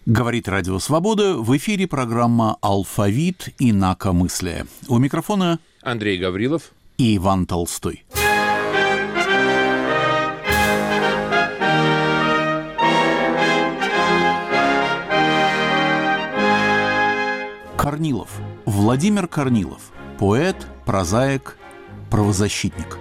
Говорит Радио Свобода, в эфире программа «Алфавит. Инакомыслие». У микрофона Андрей Гаврилов и Иван Толстой. Корнилов. Владимир Корнилов. Поэт, прозаик, правозащитник.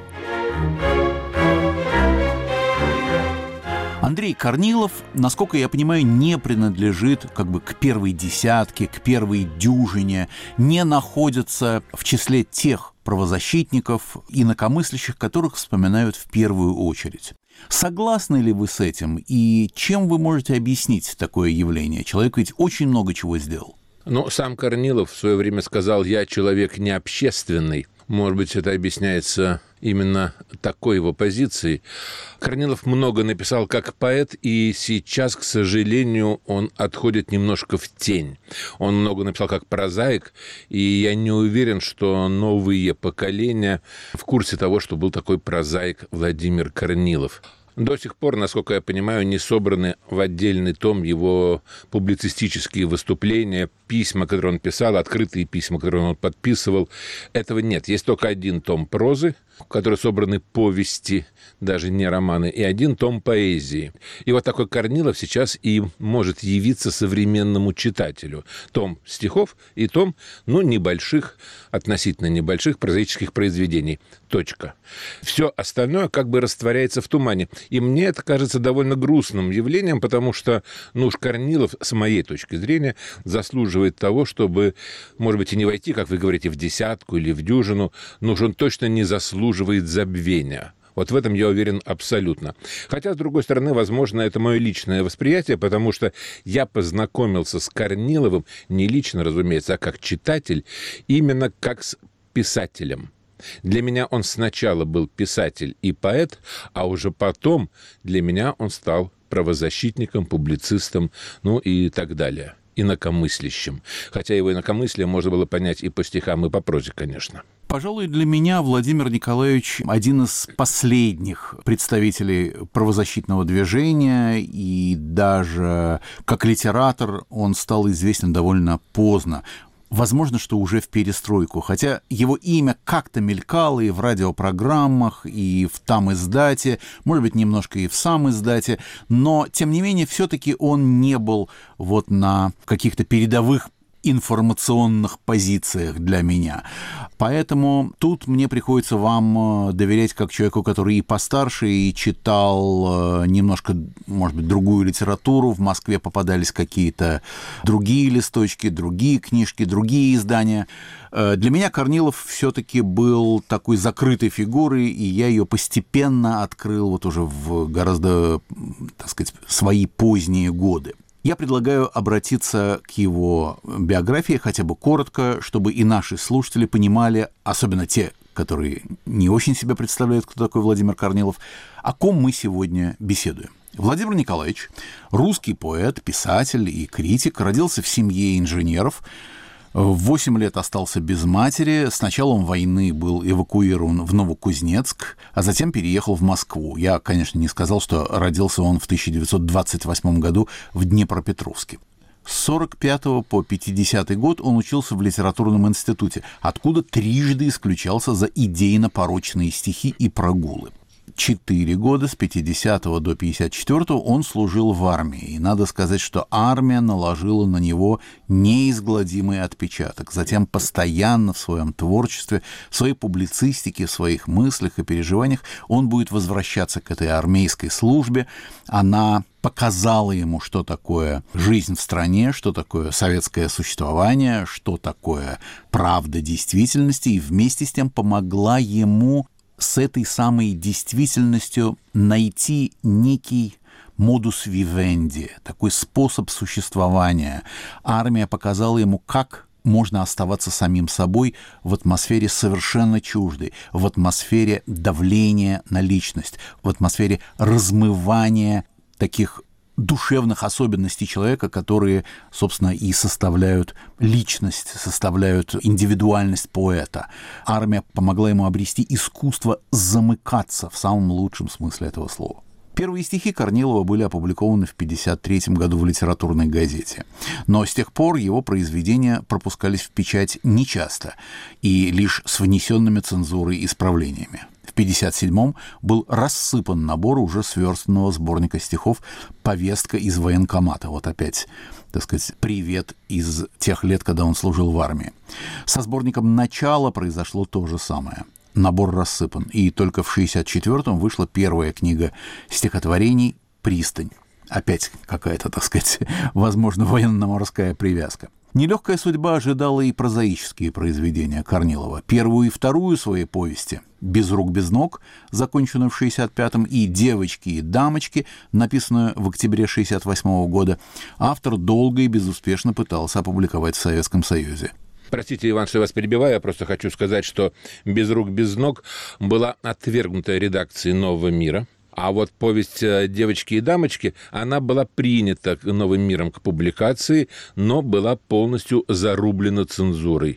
Андрей Корнилов, насколько я понимаю, не принадлежит к первой десятке, к первой дюжине, не находится в числе тех правозащитников, инакомыслящих, которых вспоминают в первую очередь. Согласны ли вы с этим? И чем вы можете объяснить такое явление? Человек ведь очень много чего сделал. Сам Корнилов в свое время сказал: «Я человек не общественный». Может быть, это объясняется именно такой его позицией. Корнилов много написал как поэт, и сейчас, к сожалению, он отходит немножко в тень. Он много написал как прозаик, и я не уверен, что новые поколения в курсе того, что был такой прозаик Владимир Корнилов. До сих пор, насколько я понимаю, не собраны в отдельный том его публицистические выступления, письма, которые он писал, открытые письма, которые он подписывал. Этого нет. Есть только один том прозы, в которой собраны повести, даже не романы, и один том поэзии. И вот такой Корнилов сейчас и может явиться современному читателю. Том стихов и том, небольших, относительно небольших прозаических произведений. Точка. Все остальное растворяется в тумане. И мне это кажется довольно грустным явлением, потому что, уж Корнилов, с моей точки зрения, заслуживает того, чтобы, может быть, и не войти, как вы говорите, в десятку или в дюжину, но уж он точно не заслуживает забвения. Вот в этом я уверен абсолютно. Хотя, с другой стороны, возможно, это мое личное восприятие, потому что я познакомился с Корниловым не лично, разумеется, а как читатель, именно как с писателем. Для меня он сначала был писатель и поэт, а уже потом для меня он стал правозащитником, публицистом, и так далее, инакомыслящим. Хотя его инакомыслие можно было понять и по стихам, и по прозе, конечно. Пожалуй, для меня Владимир Николаевич один из последних представителей правозащитного движения, и даже как литератор он стал известен довольно поздно. Возможно, что уже в перестройку, хотя его имя как-то мелькало и в радиопрограммах, и в там-издате, может быть, немножко и в сам-издате, но, тем не менее, все-таки он не был на каких-то передовых информационных позициях для меня. Поэтому тут мне приходится вам доверять как человеку, который и постарше, и читал немножко, может быть, другую литературу. В Москве попадались какие-то другие листочки, другие книжки, другие издания. Для меня Корнилов все-таки был такой закрытой фигурой, и я ее постепенно открыл уже в гораздо, свои поздние годы. Я предлагаю обратиться к его биографии хотя бы коротко, чтобы и наши слушатели понимали, особенно те, которые не очень себе представляют, кто такой Владимир Корнилов, о ком мы сегодня беседуем. Владимир Николаевич – русский поэт, писатель и критик, родился в семье инженеров. В 8 лет остался без матери. С началом войны был эвакуирован в Новокузнецк, а затем переехал в Москву. Я, конечно, не сказал, что родился он в 1928 году в Днепропетровске. С 1945 по 1950 год он учился в литературном институте, откуда трижды исключался за идейно-порочные стихи и прогулы. 4 года, с 50 до 54 он служил в армии. И надо сказать, что армия наложила на него неизгладимый отпечаток. Затем постоянно в своем творчестве, в своей публицистике, в своих мыслях и переживаниях он будет возвращаться к этой армейской службе. Она показала ему, что такое жизнь в стране, что такое советское существование, что такое правда действительности, и вместе с тем помогла ему с этой самой действительностью найти некий модус вивенди, такой способ существования. Армия показала ему, как можно оставаться самим собой в атмосфере совершенно чуждой, в атмосфере давления на личность, в атмосфере размывания таких душевных особенностей человека, которые, собственно, и составляют личность, составляют индивидуальность поэта. Армия помогла ему обрести искусство замыкаться в самом лучшем смысле этого слова. Первые стихи Корнилова были опубликованы в 1953 году в «Литературной газете». Но с тех пор его произведения пропускались в печать нечасто и лишь с внесенными цензурой исправлениями. В 1957-м был рассыпан набор уже сверстанного сборника стихов «Повестка из военкомата». Вот опять, так сказать, привет из тех лет, когда он служил в армии. Со сборником «Начало» произошло то же самое. Набор рассыпан, и только в 1964-м вышла первая книга стихотворений «Пристань». Опять какая-то, так сказать, возможно, военно-морская привязка. Нелегкая судьба ожидала и прозаические произведения Корнилова. Первую и вторую своей повести «Без рук, без ног», законченную в 1965-м, и «Девочки и дамочки», написанную в октябре 1968 года, автор долго и безуспешно пытался опубликовать в Советском Союзе. Простите, Иван, что я вас перебиваю, я просто хочу сказать, что «Без рук, без ног» была отвергнута редакцией «Нового мира». А вот повесть «Девочки и дамочки», она была принята «Новым миром» к публикации, но была полностью зарублена цензурой.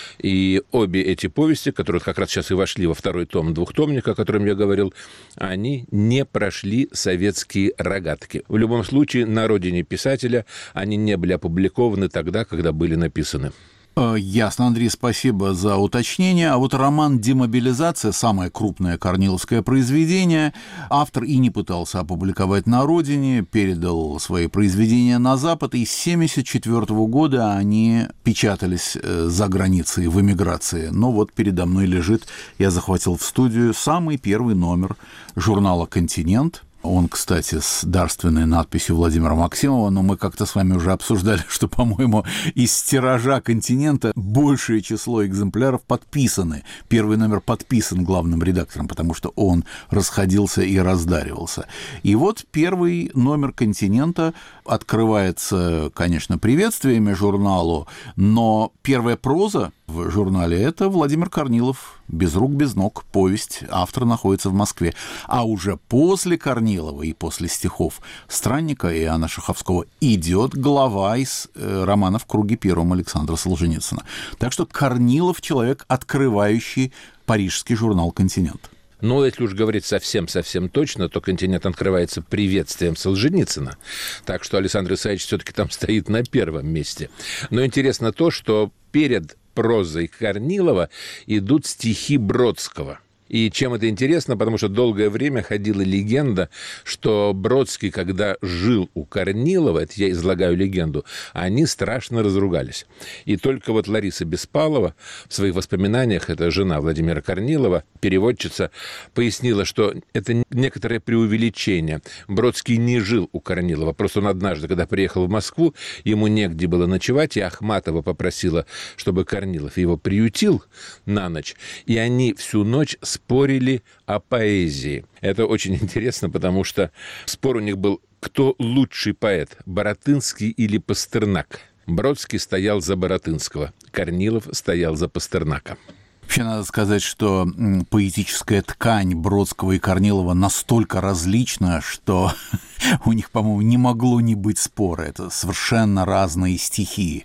И обе эти повести, которые как раз сейчас и вошли во второй том двухтомника, о котором я говорил, они не прошли советские рогатки. В любом случае, на родине писателя они не были опубликованы тогда, когда были написаны. Ясно, Андрей, спасибо за уточнение. А вот роман «Демобилизация», самое крупное корниловское произведение, автор и не пытался опубликовать на родине, передал свои произведения на Запад, и с 1974 года они печатались за границей, в эмиграции. Но вот передо мной лежит, я захватил в студию самый первый номер журнала «Континент». Он, кстати, с дарственной надписью Владимира Максимова, но мы как-то с вами уже обсуждали, что, по-моему, из тиража «Континента» большее число экземпляров подписаны. Первый номер подписан главным редактором, потому что он расходился и раздаривался. И вот первый номер «Континента» открывается, конечно, приветствиями журналу, но первая проза в журнале — это Владимир Корнилов, «Без рук, без ног», повесть, автор находится в Москве. А уже после Корнилова и после стихов Странника и Иоанна Шаховского идет глава из романа «В круге первом» Александра Солженицына. Так что Корнилов — человек, открывающий парижский журнал «Континент». Но если уж говорить совсем-совсем точно, то «Континент» открывается приветствием Солженицына. Так что Александр Исаевич все-таки там стоит на первом месте. Но интересно то, что перед прозой Корнилова идут стихи Бродского. И чем это интересно? Потому что долгое время ходила легенда, что Бродский, когда жил у Корнилова, это я излагаю легенду, они страшно разругались. И только вот Лариса Беспалова в своих воспоминаниях, это жена Владимира Корнилова, переводчица, пояснила, что это некоторое преувеличение. Бродский не жил у Корнилова, просто он однажды, когда приехал в Москву, ему негде было ночевать, и Ахматова попросила, чтобы Корнилов его приютил на ночь, и они всю ночь спорили о поэзии. Это очень интересно, потому что спор у них был, кто лучший поэт, Баратынский или Пастернак. Бродский стоял за Баратынского, Корнилов стоял за Пастернака. Вообще надо сказать, что поэтическая ткань Бродского и Корнилова настолько различна, что у них, по-моему, не могло не быть спора. Это совершенно разные стихии.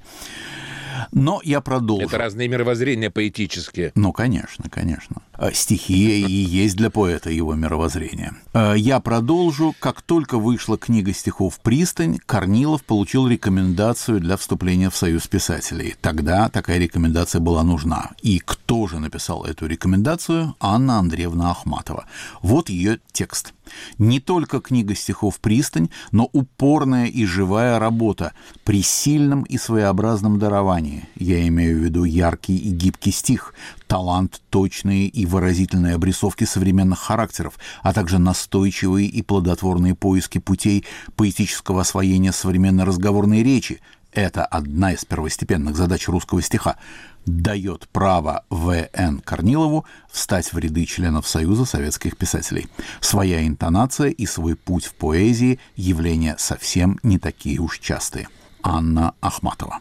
Но я продолжу. Это разные мировоззрения поэтические. Ну, конечно, конечно. Стихия и есть для поэта его мировоззрение. Я продолжу. Как только вышла книга стихов «Пристань», Корнилов получил рекомендацию для вступления в Союз писателей. Тогда такая рекомендация была нужна. И кто же написал эту рекомендацию? Анна Андреевна Ахматова. Вот ее текст. Не только книга стихов «Пристань», но упорная и живая работа при сильном и своеобразном даровании. Я имею в виду яркий и гибкий стих, талант, точные и выразительные обрисовки современных характеров, а также настойчивые и плодотворные поиски путей поэтического освоения современной разговорной речи. Это одна из первостепенных задач русского стиха. Дает право В.Н. Корнилову встать в ряды членов Союза советских писателей. Своя интонация и свой путь в поэзии – явления совсем не такие уж частые. Анна Ахматова.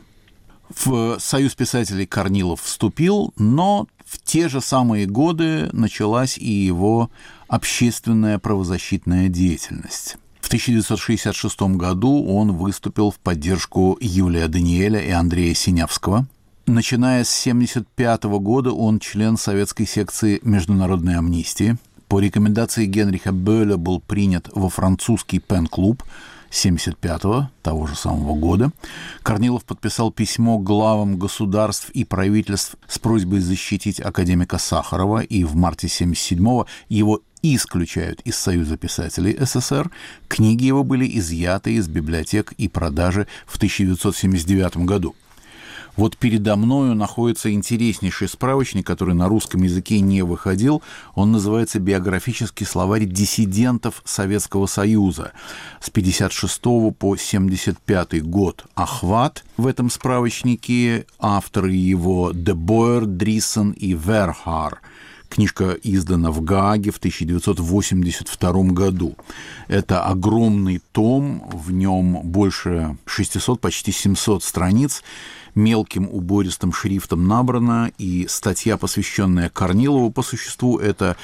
В Союз писателей Корнилов вступил, но в те же самые годы началась и его общественная правозащитная деятельность. В 1966 году он выступил в поддержку Юлия Даниэля и Андрея Синявского. Начиная с 1975 года он член советской секции Международной амнистии. По рекомендации Генриха Бöhler был принят во французский пен-клуб 1975-го, того же самого года. Корнилов подписал письмо главам государств и правительств с просьбой защитить академика Сахарова, и в марте 1977-го его исключают из Союза писателей СССР. Книги его были изъяты из библиотек и продажи в 1979 году. Вот передо мною находится интереснейший справочник, который на русском языке не выходил. Он называется «Биографический словарь диссидентов Советского Союза» с 1956 по 1975 год. Охват в этом справочнике. Авторы его де Бойер, Дриссен и Верхар. Книжка издана в Гааге в 1982 году. Это огромный том, в нем больше 600, почти 700 страниц, мелким убористым шрифтом набрано, и статья, посвященная Корнилову по существу, это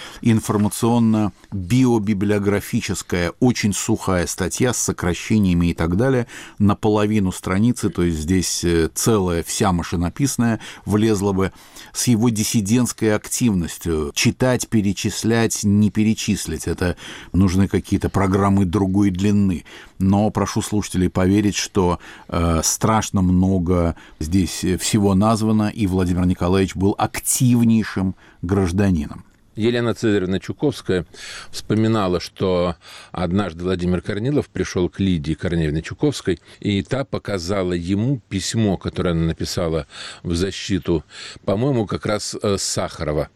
информационно-биобиблиографическая, очень сухая статья с сокращениями и так далее, наполовину страницы, то есть здесь целая вся машинописная влезла бы, с его диссидентской активностью. Читать, перечислять, не перечислить. Это нужны какие-то программы другой длины. Но прошу слушателей поверить, что страшно много здесь всего названо, и Владимир Николаевич был активнейшим гражданином. Елена Цезаревна Чуковская вспоминала, что однажды Владимир Корнилов пришел к Лидии Корнеевне Чуковской, и та показала ему письмо, которое она написала в защиту, по-моему, как раз Сахарова.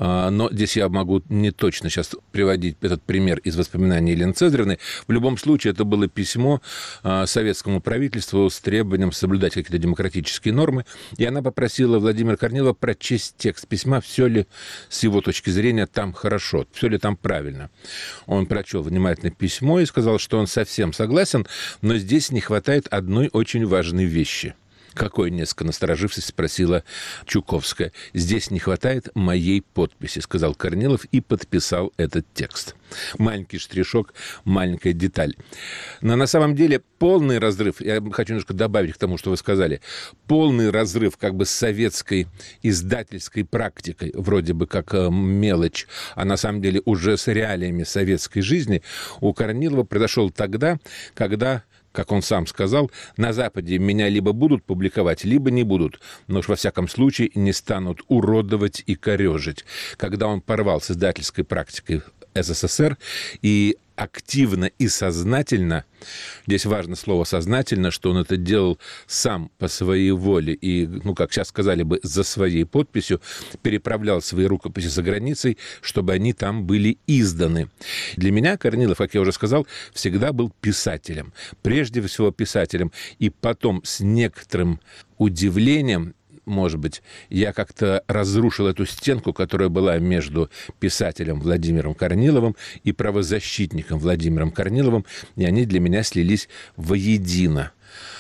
Но здесь я могу не точно сейчас приводить этот пример из воспоминаний Елены Цезаревны. В любом случае, это было письмо советскому правительству с требованием соблюдать какие-то демократические нормы, и она попросила Владимира Корнилова прочесть текст письма, все ли с его точки зрения там хорошо, все ли там правильно. Он прочел внимательно письмо и сказал, что он совсем согласен, но здесь не хватает одной очень важной вещи. Какой, несколько насторожившись, спросила Чуковская. «Здесь не хватает моей подписи», сказал Корнилов и подписал этот текст. Маленький штришок, маленькая деталь. Но на самом деле полный разрыв, я хочу немножко добавить к тому, что вы сказали, полный разрыв как бы с советской издательской практикой, вроде бы как мелочь, а на самом деле уже с реалиями советской жизни, у Корнилова произошел тогда, когда, как он сам сказал, на Западе меня либо будут публиковать, либо не будут, но уж во всяком случае не станут уродовать и корежить. Когда он порвал с издательской практикой СССР и активно и сознательно, здесь важно слово «сознательно», что он это делал сам по своей воле и, как сейчас сказали бы, за своей подписью, переправлял свои рукописи за границей, чтобы они там были изданы. Для меня Корнилов, как я уже сказал, всегда был писателем. Прежде всего писателем. И потом с некоторым удивлением, может быть, я как-то разрушил эту стенку, которая была между писателем Владимиром Корниловым и правозащитником Владимиром Корниловым, и они для меня слились воедино.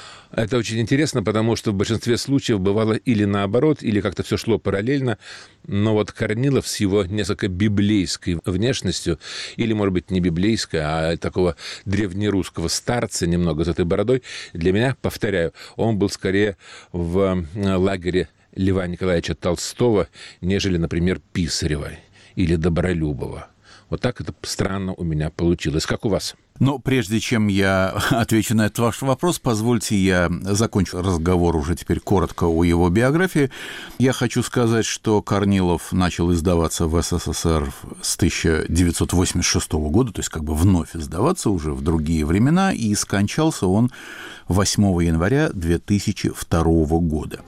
Это очень интересно, потому что в большинстве случаев бывало или наоборот, или как-то все шло параллельно. Но вот Корнилов с его несколько библейской внешностью, или, может быть, не библейской, а такого древнерусского старца, немного с этой бородой, для меня, повторяю, он был скорее в лагере Льва Николаевича Толстого, нежели, например, Писарева или Добролюбова. Вот так это странно у меня получилось. Как у вас? Но прежде чем я отвечу на этот ваш вопрос, позвольте я закончу разговор уже теперь коротко о его биографии. Я хочу сказать, что Корнилов начал издаваться в СССР с 1986 года, то есть как бы вновь издаваться уже в другие времена, и скончался он 8 января 2002 года.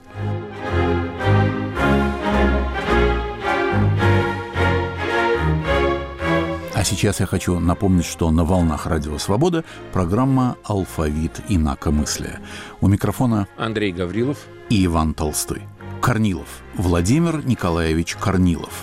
А сейчас я хочу напомнить, что на волнах Радио Свобода программа «Алфавит инакомыслия». У микрофона Андрей Гаврилов и Иван Толстой. Корнилов. Владимир Николаевич Корнилов.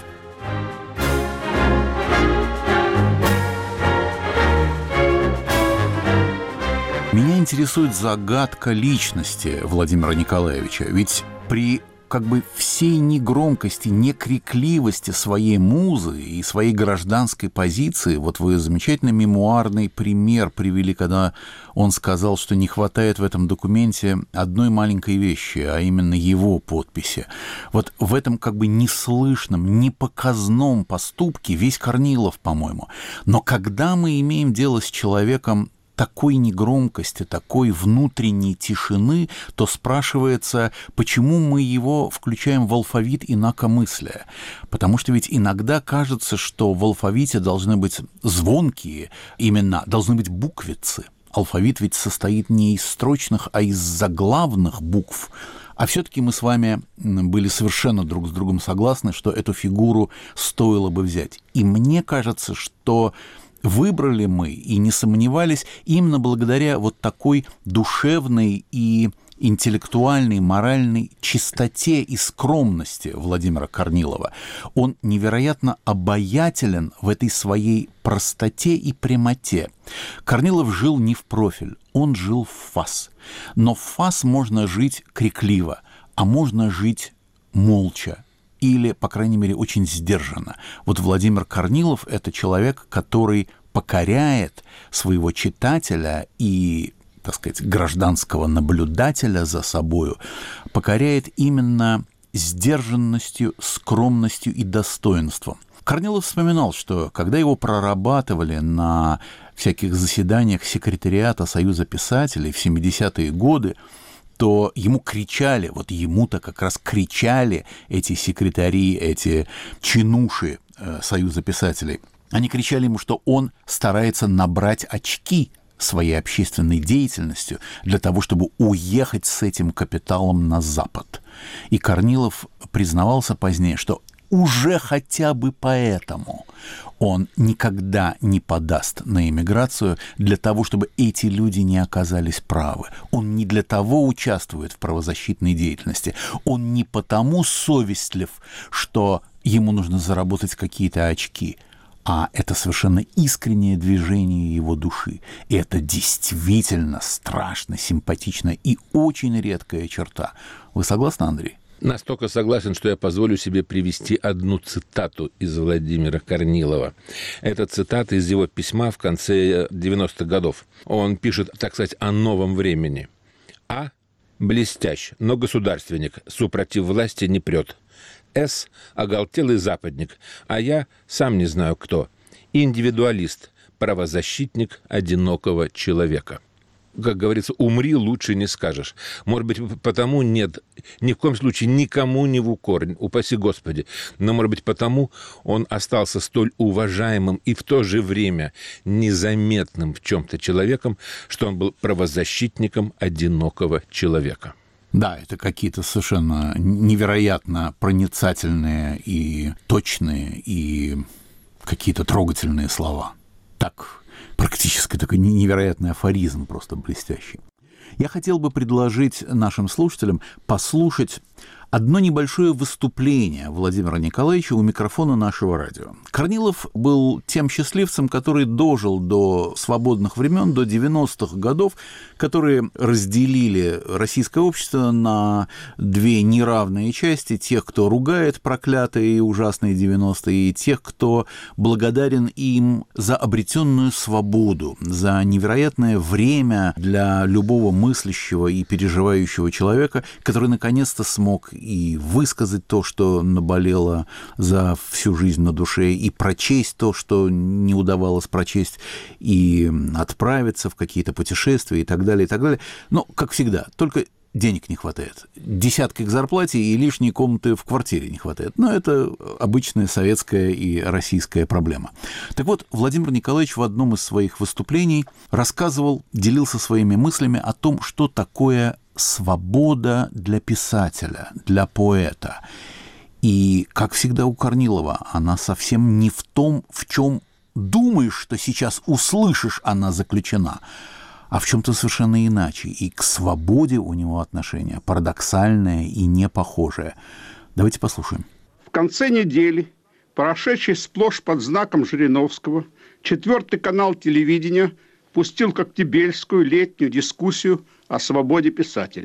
Меня интересует загадка личности Владимира Николаевича, ведь при как бы всей негромкости, некрикливости своей музы и своей гражданской позиции, вот вы замечательный мемуарный пример привели, когда он сказал, что не хватает в этом документе одной маленькой вещи, а именно его подписи. Вот в этом как бы неслышном, непоказном поступке весь Корнилов, по-моему. Но когда мы имеем дело с человеком такой негромкости, такой внутренней тишины, то спрашивается, почему мы его включаем в алфавит инакомыслия. Потому что ведь иногда кажется, что в алфавите должны быть звонкие имена, должны быть буквицы. Алфавит ведь состоит не из строчных, а из заглавных букв. А все-таки мы с вами были совершенно друг с другом согласны, что эту фигуру стоило бы взять. И мне кажется, что выбрали мы и не сомневались именно благодаря вот такой душевной и интеллектуальной, моральной чистоте и скромности Владимира Корнилова. Он невероятно обаятелен в этой своей простоте и прямоте. Корнилов жил не в профиль, он жил в фас. Но в фас можно жить крикливо, а можно жить молча. Или, по крайней мере, очень сдержанно. Вот Владимир Корнилов – это человек, который покоряет своего читателя и, так сказать, гражданского наблюдателя за собою, покоряет именно сдержанностью, скромностью и достоинством. Корнилов вспоминал, что когда его прорабатывали на всяких заседаниях секретариата Союза писателей в 70-е годы, то ему кричали, вот ему-то как раз кричали эти секретари, эти чинуши Союза писателей. Они кричали ему, что он старается набрать очки своей общественной деятельностью для того, чтобы уехать с этим капиталом на Запад. И Корнилов признавался позднее, что уже хотя бы поэтому он никогда не подаст на эмиграцию для того, чтобы эти люди не оказались правы. Он не для того участвует в правозащитной деятельности. Он не потому совестлив, что ему нужно заработать какие-то очки, а это совершенно искреннее движение его души. И это действительно страшно, симпатично и очень редкая черта. Вы согласны, Андрей? Настолько согласен, что я позволю себе привести одну цитату из Владимира Корнилова. Это цитата из его письма в конце 90-х годов. Он пишет, так сказать, о новом времени. А. Блестящ, но государственник, супротив власти не прет. С. Оголтелый западник, а я сам не знаю кто. Индивидуалист, правозащитник одинокого человека. Как говорится, умри, лучше не скажешь. Может быть, потому нет, ни в коем случае никому не в укор, упаси Господи. Но, может быть, потому он остался столь уважаемым и в то же время незаметным в чем-то человеком, что он был правозащитником одинокого человека. Да, это какие-то совершенно невероятно проницательные и точные, и какие-то трогательные слова. Так, практически такой невероятный афоризм, просто блестящий. Я хотел бы предложить нашим слушателям послушать одно небольшое выступление Владимира Николаевича у микрофона нашего радио. Корнилов был тем счастливцем, который дожил до свободных времен, до 90-х годов, которые разделили российское общество на две неравные части: тех, кто ругает проклятые и ужасные 90-е, и тех, кто благодарен им за обретенную свободу, за невероятное время для любого мыслящего и переживающего человека, который наконец-то смог и высказать то, что наболело за всю жизнь на душе, и прочесть то, что не удавалось прочесть, и отправиться в какие-то путешествия и так далее, и так далее. Но, как всегда, только денег не хватает. Десятки к зарплате и лишней комнаты в квартире не хватает. Но это обычная советская и российская проблема. Так вот, Владимир Николаевич в одном из своих выступлений рассказывал, делился своими мыслями о том, что такое свобода для писателя, для поэта. И, как всегда у Корнилова, она совсем не в том, в чем думаешь, что сейчас услышишь, она заключена, а в чем-то совершенно иначе. И к свободе у него отношение парадоксальное и непохожее. Давайте послушаем. В конце недели, прошедший сплошь под знаком Жириновского, 4-й канал телевидения пустил коктебельскую летнюю дискуссию о свободе писателя.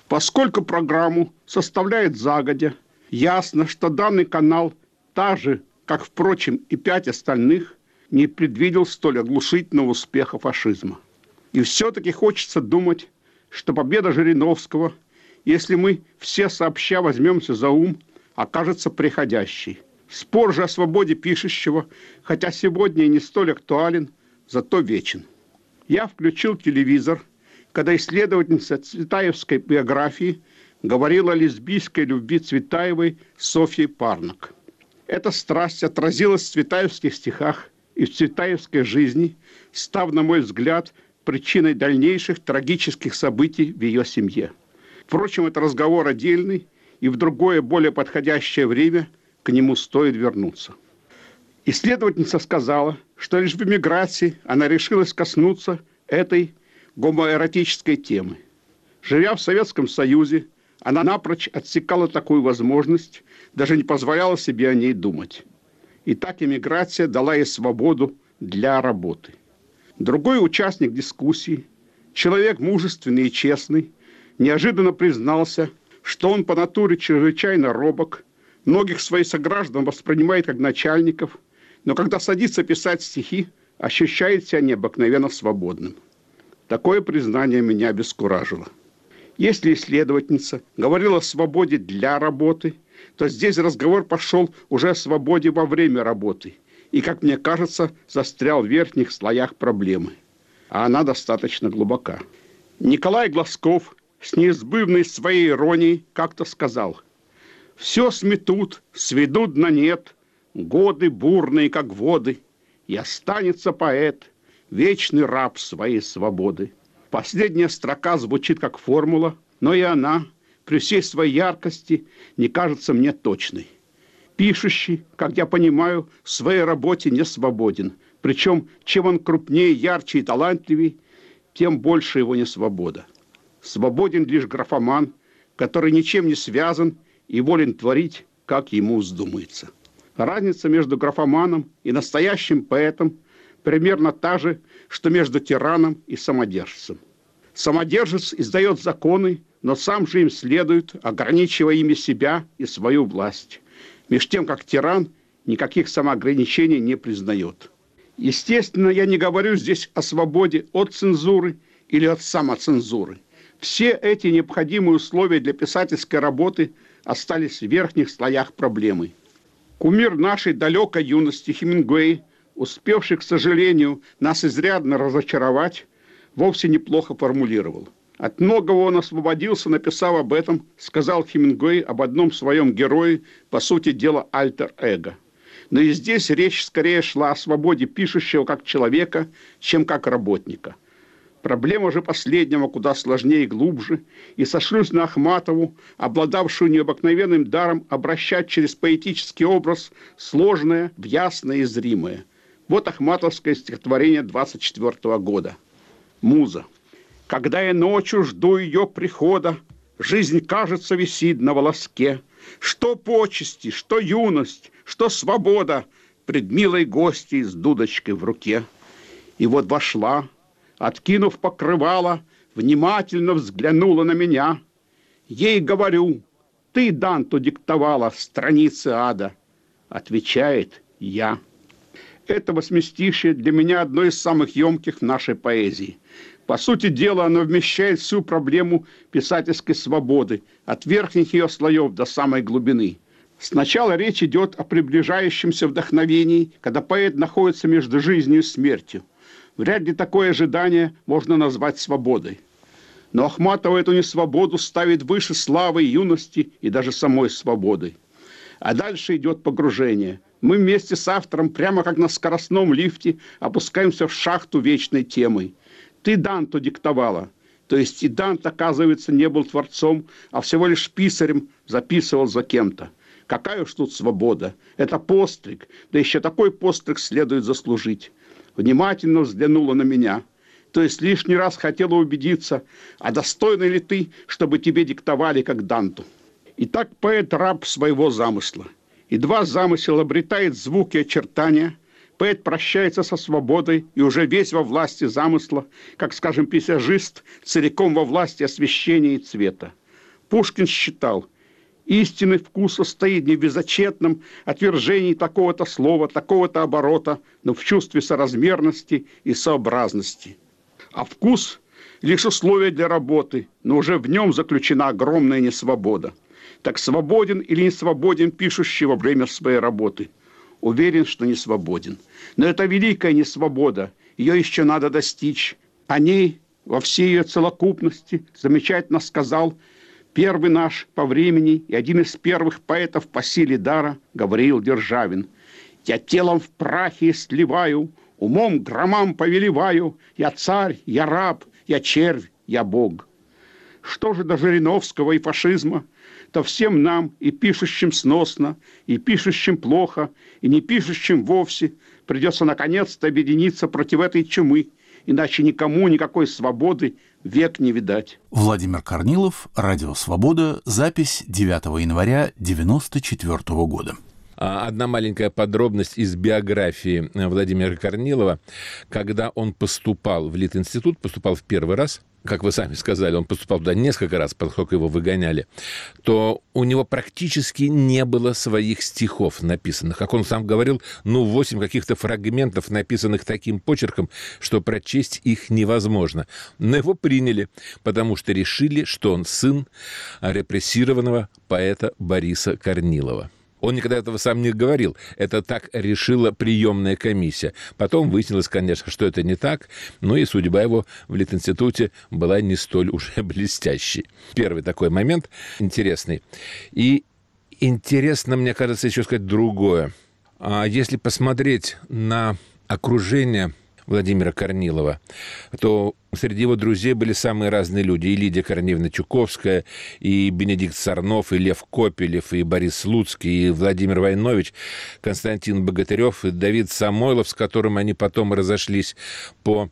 Поскольку программу составляет загодя, ясно, что данный канал, так же, как, впрочем, и 5 остальных, не предвидел столь оглушительного успеха фашизма. И все-таки хочется думать, что победа Жириновского, если мы все сообща возьмемся за ум, окажется приходящей. Спор же о свободе пишущего, хотя сегодня и не столь актуален, зато вечен. Я включил телевизор, когда исследовательница цветаевской биографии говорила о лесбийской любви Цветаевой Софьей Парнок. Эта страсть отразилась в цветаевских стихах и в цветаевской жизни, став, на мой взгляд, причиной дальнейших трагических событий в ее семье. Впрочем, это разговор отдельный, и в другое, более подходящее время к нему стоит вернуться. Исследовательница сказала, что лишь в эмиграции она решилась коснуться этой гомоэротической темы. Живя в Советском Союзе, она напрочь отсекала такую возможность, даже не позволяла себе о ней думать. И так эмиграция дала ей свободу для работы. Другой участник дискуссии, человек мужественный и честный, неожиданно признался, что он по натуре чрезвычайно робок, многих своих сограждан воспринимает как начальников, но когда садится писать стихи, ощущает себя необыкновенно свободным. Такое признание меня обескуражило. Если исследовательница говорила о свободе для работы, то здесь разговор пошел уже о свободе во время работы и, как мне кажется, застрял в верхних слоях проблемы. А она достаточно глубока. Николай Глазков с неизбывной своей иронией как-то сказал: «Все сметут, сведут на нет, годы бурные, как воды, и останется поэт, вечный раб своей свободы». Последняя строка звучит как формула, но и она, при всей своей яркости, не кажется мне точной. Пишущий, как я понимаю, в своей работе не свободен. Причем, чем он крупнее, ярче и талантливее, тем больше его несвобода. Свободен лишь графоман, который ничем не связан и волен творить, как ему вздумается. Разница между графоманом и настоящим поэтом примерно та же, что между тираном и самодержцем. Самодержец издает законы, но сам же им следует, ограничивая ими себя и свою власть. Меж тем, как тиран никаких самоограничений не признает. Естественно, я не говорю здесь о свободе от цензуры или от самоцензуры. Все эти необходимые условия для писательской работы остались в верхних слоях проблемы. Кумир нашей далекой юности Хемингуэй, успевший, к сожалению, нас изрядно разочаровать, вовсе неплохо формулировал. От многого он освободился, написав об этом, сказал Хемингуэй об одном своем герое, по сути дела, альтер-эго. Но и здесь речь скорее шла о свободе пишущего как человека, чем как работника. Проблема же последнего куда сложнее и глубже, и сошлюсь на Ахматову, обладавшую необыкновенным даром обращать через поэтический образ сложное в ясное и зримое. Вот ахматовское стихотворение 24 года. Муза. Когда я ночью жду ее прихода, жизнь, кажется, висит на волоске. Что почести, что юность, что свобода пред милой гостьей с дудочкой в руке. И вот вошла, откинув покрывало, внимательно взглянула на меня. Ей говорю: ты, Данту, диктовала страницы ада. Отвечает: я. Это восьмистишье для меня одно из самых емких в нашей поэзии. По сути дела, оно вмещает всю проблему писательской свободы, от верхних ее слоев до самой глубины. Сначала речь идет о приближающемся вдохновении, когда поэт находится между жизнью и смертью. Вряд ли такое ожидание можно назвать свободой. Но Ахматова эту несвободу ставит выше славы, юности и даже самой свободы. А дальше идет погружение. Мы вместе с автором, прямо как на скоростном лифте, опускаемся в шахту вечной темой. Ты Данту диктовала. То есть и Дант, оказывается, не был творцом, а всего лишь писарем, записывал за кем-то. Какая уж тут свобода. Это постриг, да еще такой постриг следует заслужить. Внимательно взглянула на меня. То есть лишний раз хотела убедиться, а достойна ли ты, чтобы тебе диктовали, как Данту. Итак, поэт раб своего замысла. Едва замысел обретает звуки и очертания, поэт прощается со свободой и уже весь во власти замысла, как, скажем, пейзажист, целиком во власти освещения и цвета. Пушкин считал, истинный вкус состоит не в безотчетном отвержении такого-то слова, такого-то оборота, но в чувстве соразмерности и сообразности. А вкус – лишь условие для работы, но уже в нем заключена огромная несвобода. Так свободен или не свободен пишущий во время своей работы? Уверен, что не свободен. Но это великая несвобода, ее еще надо достичь. О ней во всей ее целокупности замечательно сказал первый наш по времени и один из первых поэтов по силе дара Гавриил Державин. «Я телом в прахе сливаю, умом громам повелеваю, я царь, я раб, я червь, я бог». Что же до Жириновского и фашизма, то всем нам, и пишущим сносно, и пишущим плохо, и не пишущим вовсе, придется наконец-то объединиться против этой чумы, иначе никому никакой свободы век не видать. Владимир Корнилов, Радио Свобода, запись 9 января 1994 года. Одна маленькая подробность из биографии Владимира Корнилова. Когда он поступал в Литинститут, поступал в первый раз, как вы сами сказали, он поступал туда несколько раз, поскольку его выгоняли, то у него практически не было своих стихов написанных. Как он сам говорил, 8 каких-то фрагментов, написанных таким почерком, что прочесть их невозможно. Но его приняли, потому что решили, что он сын репрессированного поэта Бориса Корнилова. Он никогда этого сам не говорил. Это так решила приемная комиссия. Потом выяснилось, конечно, что это не так. Но и судьба его в Литинституте была не столь уж блестящей. Первый такой момент интересный. И интересно, мне кажется, еще сказать другое. Если посмотреть на окружение Владимира Корнилова, то среди его друзей были самые разные люди. И Лидия Корнеевна Чуковская, и Бенедикт Сорнов, и Лев Копелев, и Борис Слуцкий, и Владимир Войнович, Константин Богатырев, и Давид Самойлов, с которым они потом разошлись по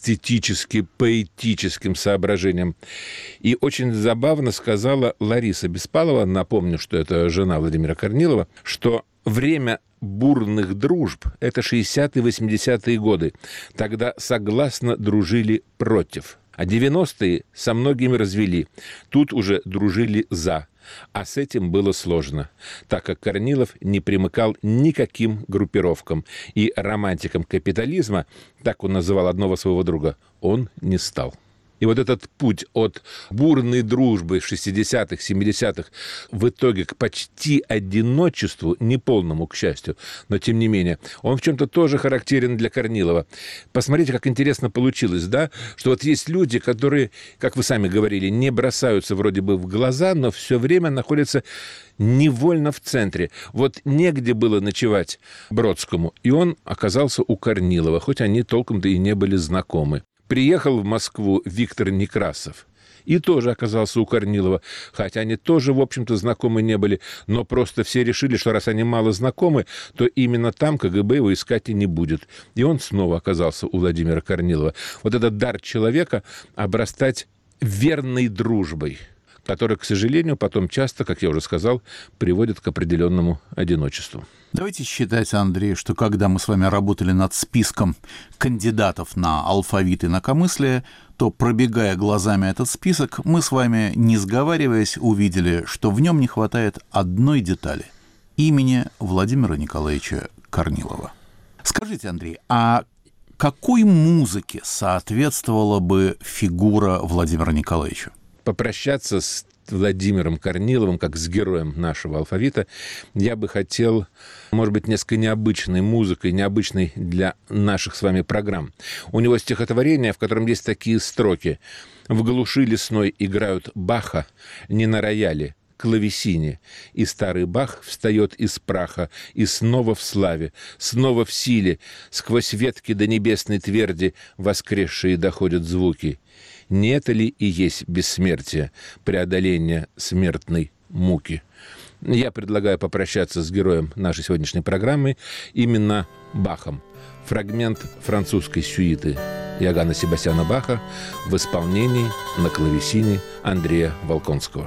эстетически-поэтическим соображениям. И очень забавно сказала Лариса Беспалова, напомню, что это жена Владимира Корнилова, что время бурных дружб – это 60-е, 80-е годы. Тогда согласно дружили против. А 90-е со многими развели. Тут уже дружили за. А с этим было сложно, так как Корнилов не примыкал никаким группировкам. И романтиком капитализма, так он называл одного своего друга, он не стал. И вот этот путь от бурной дружбы 60-х, 70-х в итоге к почти одиночеству, неполному, к счастью, но тем не менее, он в чем-то тоже характерен для Корнилова. Посмотрите, как интересно получилось, да, что вот есть люди, которые, как вы сами говорили, не бросаются вроде бы в глаза, но все время находятся невольно в центре. Вот негде было ночевать Бродскому, и он оказался у Корнилова, хоть они толком-то и не были знакомы. Приехал в Москву Виктор Некрасов и тоже оказался у Корнилова, хотя они тоже, в общем-то, знакомы не были, но просто все решили, что раз они мало знакомы, то именно там КГБ его искать и не будет. И он снова оказался у Владимира Корнилова. Вот этот дар человека обрастать верной дружбой, которая, к сожалению, потом часто, как я уже сказал, приводит к определенному одиночеству. Давайте считать, Андрей, что когда мы с вами работали над списком кандидатов на алфавит инакомыслия, то, пробегая глазами этот список, мы с вами, не сговариваясь, увидели, что в нем не хватает одной детали – имени Владимира Николаевича Корнилова. Скажите, Андрей, а какой музыке соответствовала бы фигура Владимира Николаевича? Попрощаться с Владимиром Корниловым, как с героем нашего алфавита, я бы хотел, может быть, несколько необычной музыкой, необычной для наших с вами программ. У него стихотворение, в котором есть такие строки. «В глуши лесной играют Баха, не на рояле, клавесине, и старый Бах встает из праха, и снова в славе, снова в силе, сквозь ветки до небесной тверди воскресшие доходят звуки. Не это ли и есть бессмертие, преодоление смертной муки?» Я предлагаю попрощаться с героем нашей сегодняшней программы именно Бахом. Фрагмент французской сюиты Иоганна Себастьяна Баха в исполнении на клавесине Андрея Волконского.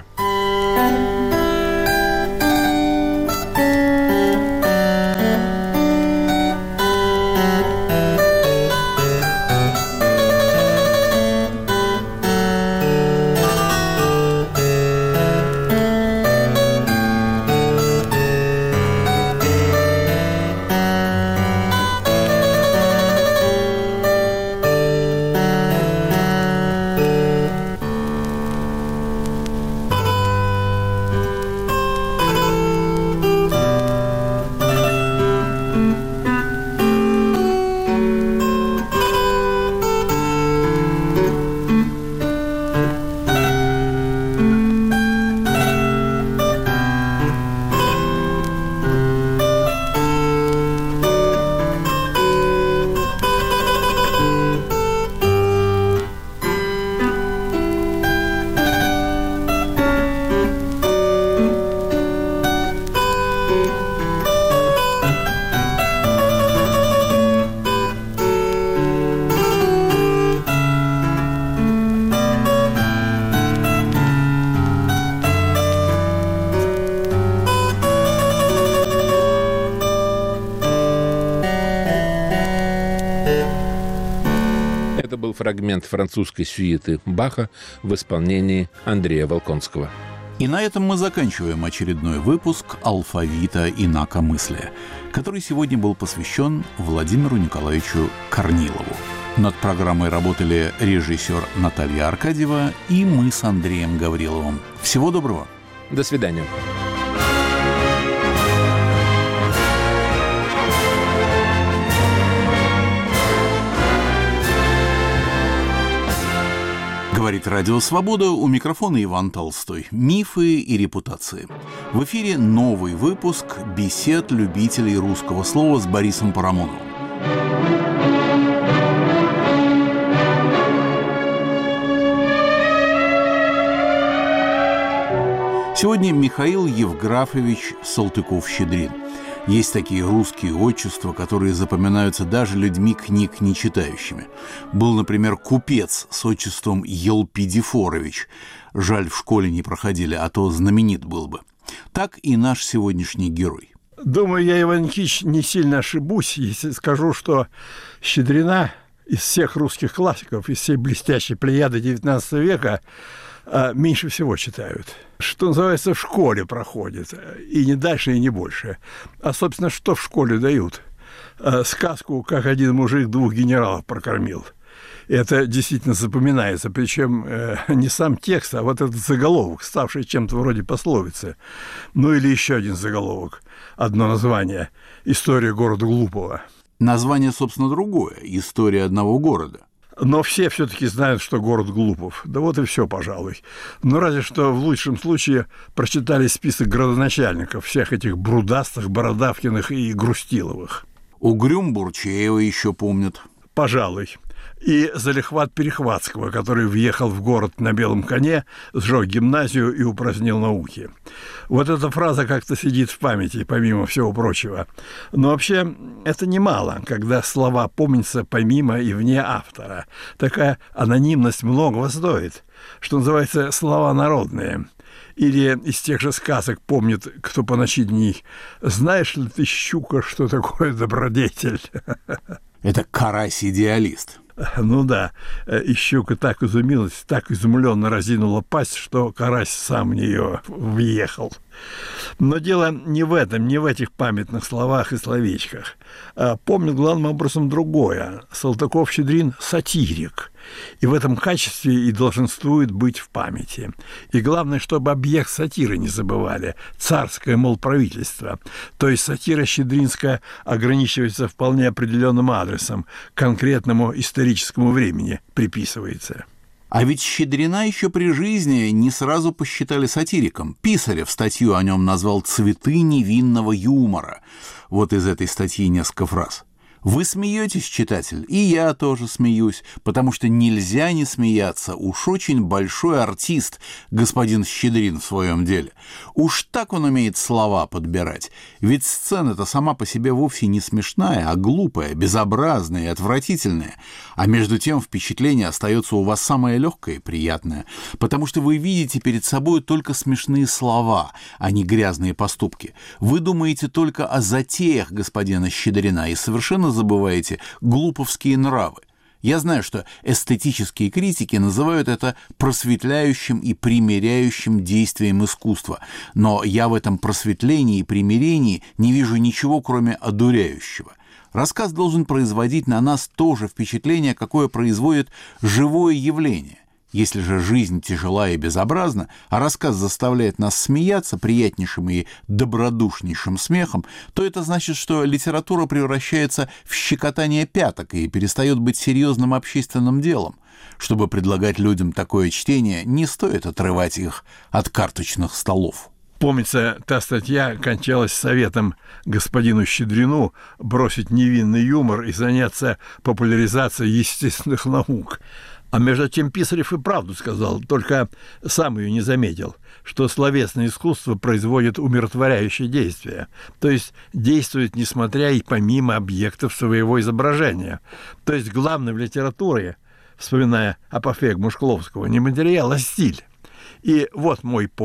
фрагмент французской сюиты Баха в исполнении Андрея Волконского. И на этом мы заканчиваем очередной выпуск «Алфавита инакомыслия», который сегодня был посвящен Владимиру Николаевичу Корнилову. Над программой работали режиссер Наталья Аркадьева и мы с Андреем Гавриловым. Всего доброго. До свидания. Говорит Радио Свобода, у микрофона Иван Толстой. Мифы и репутации. В эфире новый выпуск бесед любителей русского слова с Борисом Парамоновым. Сегодня Михаил Евграфович Салтыков-Щедрин. Есть такие русские отчества, которые запоминаются даже людьми книг не читающими. Был, например, купец с отчеством Елпидифорович. Жаль, в школе не проходили, а то знаменит был бы. Так и наш сегодняшний герой. Думаю, я, Иван Никитич, не сильно ошибусь, если скажу, что Щедрина из всех русских классиков, из всей блестящей плеяды XIX века меньше всего читают. Что называется, в школе проходит. И не дальше, и не больше. А, собственно, что в школе дают? Сказку «Как один мужик двух генералов прокормил». Это действительно запоминается. Причем не сам текст, а вот этот заголовок, ставший чем-то вроде пословицы. Ну или еще один заголовок. Одно название. «История города глупого». Название, собственно, другое. «История одного города». Но все все-таки знают, что город Глупов. Да вот и все, пожалуй. Но разве что в лучшем случае прочитали список градоначальников, всех этих Брудастых, Бородавкиных и Грустиловых. Угрюм Бурчеева еще помнят. Пожалуй. И Залихват Перехватского, который въехал в город на белом коне, сжег гимназию и упразднил науки. Вот эта фраза как-то сидит в памяти, помимо всего прочего. Но вообще это немало, когда слова помнятся помимо и вне автора. Такая анонимность многого стоит. Что называется, слова народные. Или из тех же сказок помнит, кто по ночи дней. Знаешь ли ты, щука, что такое добродетель? Это карась-идеалист. Ну да, и щука так изумилась, так изумленно разинула пасть, что карась сам в нее въехал. Но дело не в этом, не в этих памятных словах и словечках. Помнит главным образом другое. Салтыков-Щедрин – сатирик. И в этом качестве и долженствует быть в памяти. И главное, чтобы объект сатиры не забывали. Царское, мол, правительство. То есть сатира щедринская ограничивается вполне определенным адресом, конкретному историческому времени приписывается. А ведь Щедрина еще при жизни не сразу посчитали сатириком. Писарев статью о нем назвал «Цветы невинного юмора». Вот из этой статьи несколько фраз. Вы смеетесь, читатель, и я тоже смеюсь, потому что нельзя не смеяться. Уж очень большой артист господин Щедрин в своем деле. Уж так он умеет слова подбирать. Ведь сцена-то сама по себе вовсе не смешная, а глупая, безобразная и отвратительная. А между тем впечатление остается у вас самое легкое и приятное, потому что вы видите перед собой только смешные слова, а не грязные поступки. Вы думаете только о затеях господина Щедрина и совершенно забываете глуповские нравы. Я знаю, что эстетические критики называют это просветляющим и примиряющим действием искусства, но я в этом просветлении и примирении не вижу ничего, кроме одуряющего. Рассказ должен производить на нас то же впечатление, какое производит живое явление. Если же жизнь тяжела и безобразна, а рассказ заставляет нас смеяться приятнейшим и добродушнейшим смехом, то это значит, что литература превращается в щекотание пяток и перестает быть серьезным общественным делом. Чтобы предлагать людям такое чтение, не стоит отрывать их от карточных столов. Помнится, та статья кончалась советом господину Щедрину бросить невинный юмор и заняться популяризацией естественных наук. А между тем Писарев и правду сказал, только сам ее не заметил, что словесное искусство производит умиротворяющее действие, то есть действует несмотря и помимо объектов своего изображения. То есть главное в литературе, вспоминая апофег Мушкловского, не материал, а стиль. И вот мой пойнт.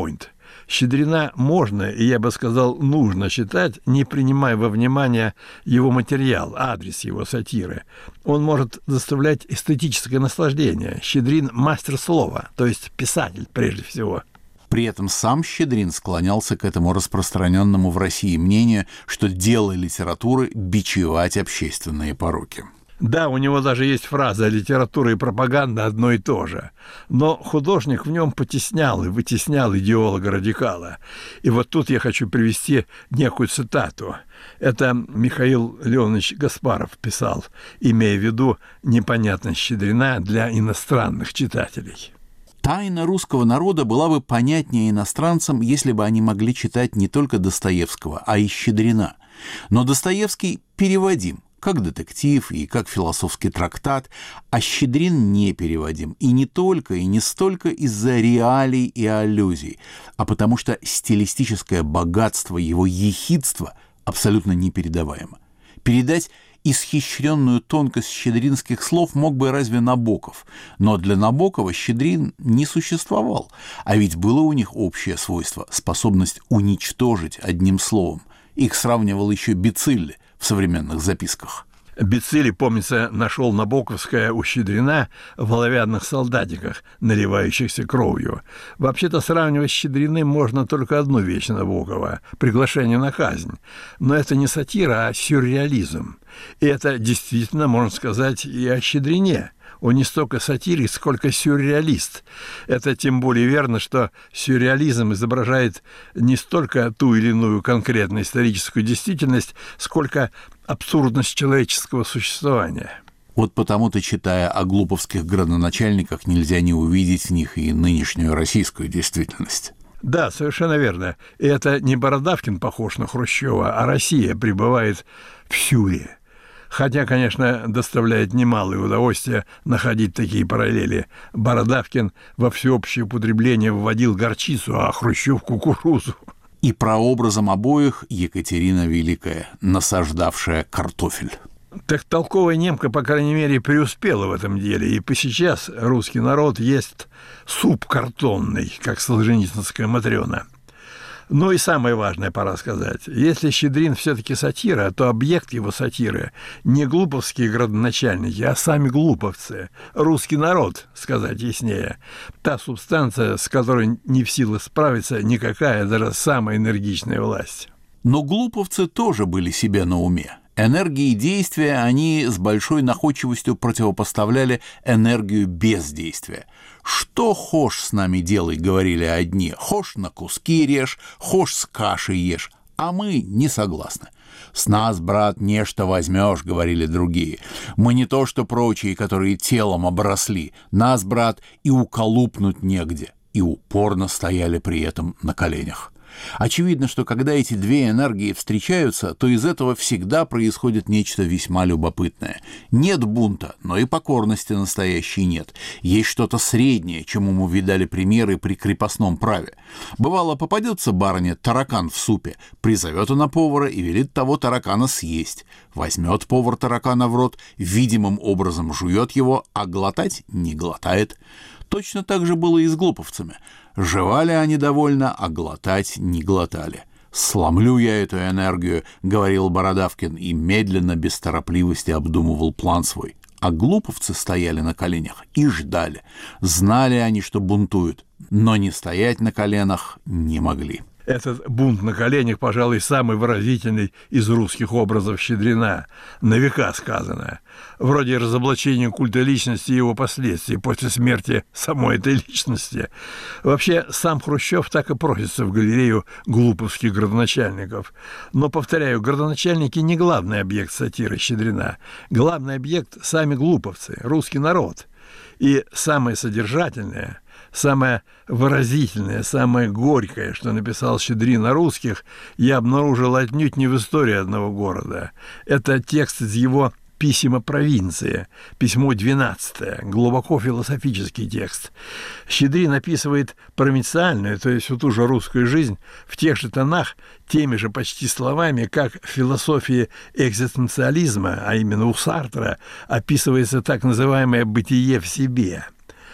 Щедрина можно, и я бы сказал, нужно читать, не принимая во внимание его материал, адрес его сатиры. Он может доставлять эстетическое наслаждение. Щедрин – мастер слова, то есть писатель прежде всего. При этом сам Щедрин склонялся к этому распространенному в России мнению, что дело литературы – бичевать общественные пороки. Да, у него даже есть фраза «литература и пропаганда одно и то же». Но художник в нем потеснял и вытеснял идеолога-радикала. И вот тут я хочу привести некую цитату. Это Михаил Леонович Гаспаров писал, имея в виду непонятность Щедрина для иностранных читателей. Тайна русского народа была бы понятнее иностранцам, если бы они могли читать не только Достоевского, а и Щедрина. Но Достоевский переводим, как детектив и как философский трактат, а Щедрин не переводим. И не только, и не столько из-за реалий и аллюзий, а потому что стилистическое богатство его ехидства абсолютно непередаваемо. Передать исхищренную тонкость щедринских слов мог бы разве Набоков, но для Набокова Щедрин не существовал, а ведь было у них общее свойство – способность уничтожить одним словом. Их сравнивал еще Бицилли в современных записках. Бицилли, помнится, нашел набоковское у Щедрина в оловянных солдатиках, наливающихся кровью. Вообще-то сравнивать с Щедриным можно только одну вещь Набокова – приглашение на казнь. Но это не сатира, а сюрреализм. И это действительно, можно сказать, и о Щедрине. Он не столько сатирик, сколько сюрреалист. Это тем более верно, что сюрреализм изображает не столько ту или иную конкретную историческую действительность, сколько абсурдность человеческого существования. Вот потому-то, читая о глуповских градоначальниках, нельзя не увидеть в них и нынешнюю российскую действительность. Да, совершенно верно. И это не Бородавкин похож на Хрущева, а Россия пребывает в сюре. Хотя, конечно, доставляет немалое удовольствие находить такие параллели. Бородавкин во всеобщее употребление вводил горчицу, а Хрущев – кукурузу. И прообразом обоих Екатерина Великая, насаждавшая картофель. Так толковая немка, по крайней мере, преуспела в этом деле. И сейчас русский народ ест суп картонный, как солженицынская Матрёна. Ну и самое важное пора сказать. Если Щедрин все-таки сатира, то объект его сатиры не глуповские градоначальники, а сами глуповцы. Русский народ, сказать яснее. Та субстанция, с которой не в силах справиться никакая, даже самая энергичная власть. Но глуповцы тоже были себе на уме. Энергии действия они с большой находчивостью противопоставляли энергию бездействия. «Что хошь с нами делай», — говорили одни, «хошь на куски режь, хошь с кашей ешь», а мы не согласны. «С нас, брат, нечто возьмешь», — говорили другие. «Мы не то, что прочие, которые телом обросли. Нас, брат, и уколупнуть негде». И упорно стояли при этом на коленях. Очевидно, что когда эти две энергии встречаются, то из этого всегда происходит нечто весьма любопытное. Нет бунта, но и покорности настоящей нет. Есть что-то среднее, чему мы видали примеры при крепостном праве. Бывало, попадется барыне таракан в супе, призовет она повара и велит того таракана съесть. Возьмет повар таракана в рот, видимым образом жует его, а глотать не глотает. Точно так же было и с глуповцами. Жевали они довольно, а глотать не глотали. «Сломлю я эту энергию», — говорил Бородавкин, и медленно, без торопливости обдумывал план свой. А глуповцы стояли на коленях и ждали. Знали они, что бунтуют, но не стоять на коленах не могли. Этот бунт на коленях, пожалуй, самый выразительный из русских образов Щедрина, на века сказано. Вроде разоблачения культа личности и его последствий после смерти самой этой личности. Вообще, сам Хрущев так и просится в галерею глуповских градоначальников. Но, повторяю, градоначальники не главный объект сатиры Щедрина. Главный объект – сами глуповцы, русский народ. И самое содержательное – самое выразительное, самое горькое, что написал Щедрин о русских, я обнаружил отнюдь не в истории одного города. Это текст из его «Писем о провинции», письмо 12, глубоко философический текст. Щедрин описывает провинциальную, то есть всю ту же русскую жизнь, в тех же тонах, теми же почти словами, как в философии экзистенциализма, а именно у Сартра, описывается так называемое «бытие в себе».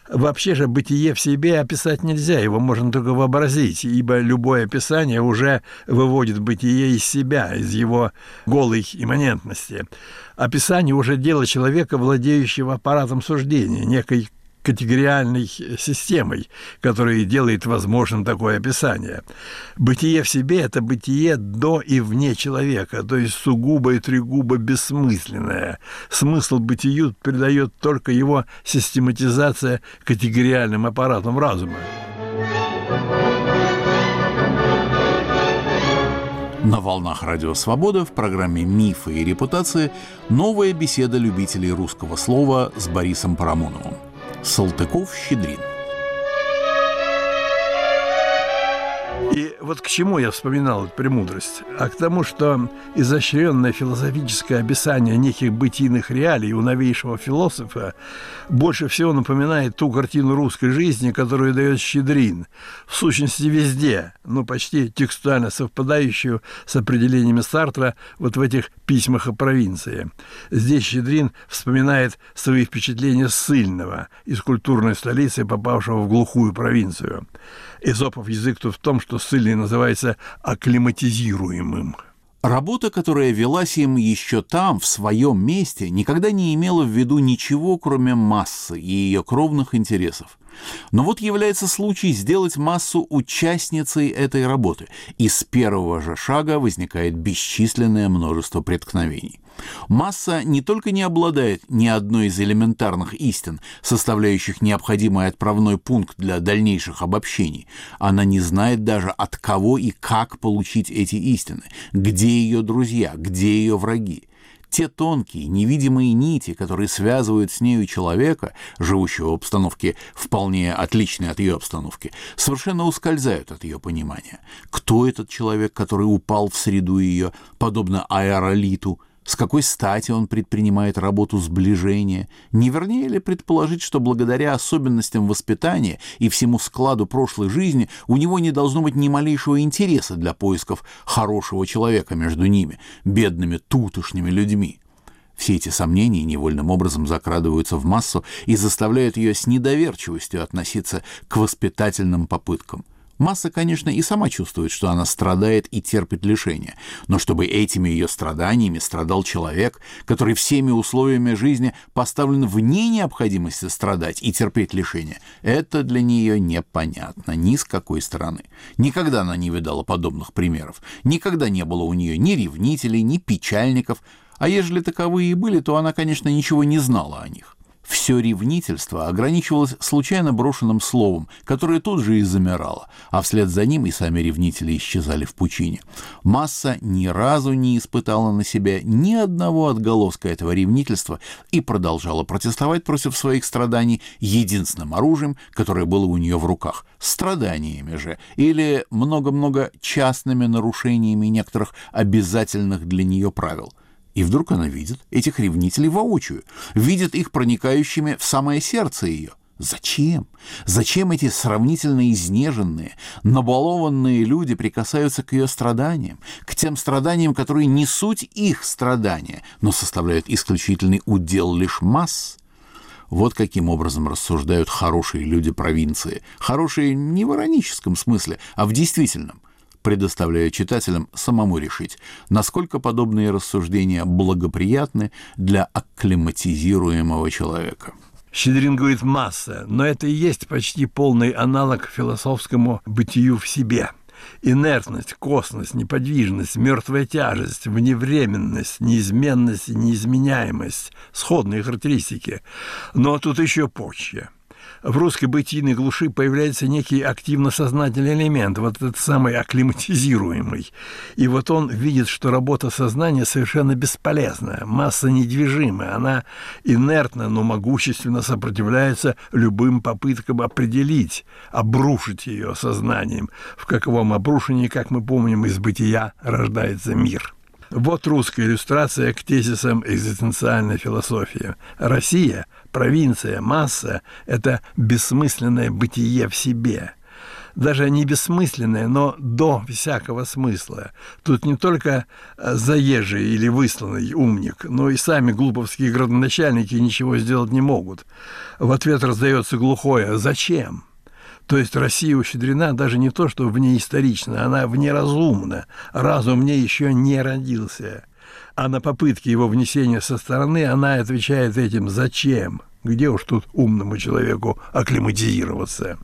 Вообще же бытие в себе описать нельзя, его можно только вообразить, ибо любое описание уже выводит бытие из себя, из его голой имманентности. Описание уже дело человека, владеющего аппаратом суждения, некой категориальной системой, которая делает возможным такое описание. Бытие в себе – это бытие до и вне человека, то есть сугубо и трегубо бессмысленное. Смысл бытию придает только его систематизация категориальным аппаратом разума. На волнах Радио Свобода в программе «Мифы и репутации» новая беседа любителей русского слова с Борисом Парамоновым. Салтыков-Щедрин. И вот к чему я вспоминал эту премудрость? А к тому, что изощренное философическое описание неких бытийных реалий у новейшего философа больше всего напоминает ту картину русской жизни, которую дает Щедрин, в сущности везде, но почти текстуально совпадающую с определениями Сартра вот в этих письмах о провинции. Здесь Щедрин вспоминает свои впечатления ссыльного из культурной столицы, попавшего в глухую провинцию. Эзопов язык тут в том, что ссыльный называется акклиматизируемым. Работа, которая велась им еще там, в своем месте, никогда не имела в виду ничего, кроме массы и ее кровных интересов. Но вот является случай сделать массу участницей этой работы, и с первого же шага возникает бесчисленное множество преткновений. Масса не только не обладает ни одной из элементарных истин, составляющих необходимый отправной пункт для дальнейших обобщений, она не знает даже, от кого и как получить эти истины, где ее друзья, где ее враги. Те тонкие, невидимые нити, которые связывают с нею человека, живущего в обстановке вполне отличной от ее обстановки, совершенно ускользают от ее понимания. Кто этот человек, который упал в среду ее, подобно аэролиту? С какой стати он предпринимает работу сближения? Не вернее ли предположить, что благодаря особенностям воспитания и всему складу прошлой жизни у него не должно быть ни малейшего интереса для поисков хорошего человека между ними, бедными тутошними людьми? Все эти сомнения невольным образом закрадываются в массу и заставляют ее с недоверчивостью относиться к воспитательным попыткам. Масса, конечно, и сама чувствует, что она страдает и терпит лишения, но чтобы этими ее страданиями страдал человек, который всеми условиями жизни поставлен вне необходимости страдать и терпеть лишения, это для нее непонятно ни с какой стороны. Никогда она не видала подобных примеров, никогда не было у нее ни ревнителей, ни печальников, а ежели таковые и были, то она, конечно, ничего не знала о них. Все ревнительство ограничивалось случайно брошенным словом, которое тут же и замирало, а вслед за ним и сами ревнители исчезали в пучине. Масса ни разу не испытала на себя ни одного отголоска этого ревнительства и продолжала протестовать против своих страданий единственным оружием, которое было у нее в руках – страданиями же, или много-много частными нарушениями некоторых обязательных для нее правил. И вдруг она видит этих ревнителей воочию, видит их проникающими в самое сердце ее. Зачем? Зачем эти сравнительно изнеженные, набалованные люди прикасаются к ее страданиям, к тем страданиям, которые не суть их страдания, но составляют исключительный удел лишь масс? Вот каким образом рассуждают хорошие люди провинции. Хорошие не в ироническом смысле, а в действительном. Предоставляю читателям самому решить, насколько подобные рассуждения благоприятны для акклиматизируемого человека. Щедрин говорит «масса», но это и есть почти полный аналог философскому бытию в себе. Инертность, косность, неподвижность, мертвая тяжесть, вневременность, неизменность и неизменяемость – сходные характеристики. Но тут еще позже. В русской бытийной глуши появляется некий активно-сознательный элемент, вот этот самый акклиматизируемый. И вот он видит, что работа сознания совершенно бесполезна, масса недвижимая, она инертна, но могущественно сопротивляется любым попыткам определить, обрушить ее сознанием. В каковом обрушении, как мы помним, из бытия рождается мир. Вот русская иллюстрация к тезисам экзистенциальной философии. Россия, провинция, масса – это бессмысленное бытие в себе. даже не бессмысленное, но до всякого смысла. Тут не только заезжий или высланный умник, но и сами глуповские градоначальники ничего сделать не могут. В ответ раздается глухое «Зачем?». То есть Россия у Щедрина даже не то, что внеисторична, она внеразумна. Разум в ней еще не родился. А на попытки его внесения со стороны она отвечает этим «Зачем?». Где уж тут умному человеку акклиматизироваться?